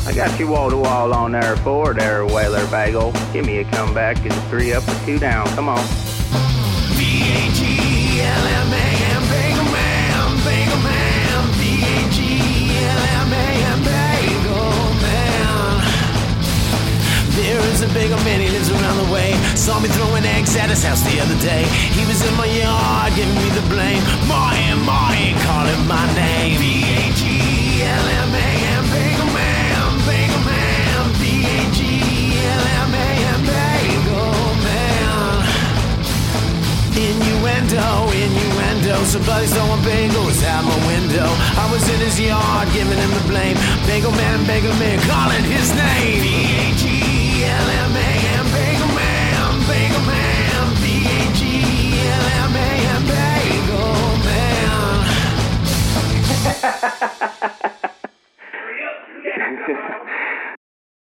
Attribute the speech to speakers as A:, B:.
A: I got you wall to wall on there, forward there, Whaler Bagel. Give me a comeback. It's 3 up or 2 down. Come on.
B: B-A-G-L-M-A-N, Bagel Man, Bagel Man. B-A-G-L-M-A-N, Bagel Man. There is a bagel man, he lives around the way. Saw me throwing eggs at his house the other day. He was in my yard, giving me the blame. Martin, Martin, calling my name. B-A-G-L-M-A-N, Bagel Man, Bagel Man. B-A-G-L-M-A-N, Bagel Man. Innuendo, innuendo. Somebody's throwing bagels out my window. I was in his yard, giving him the blame. Bagel Man, calling his name. B-A-G-L-M-A-N, Bagel Man, Bagel Man. B-A-G-L-M-A-N, Bagel Man.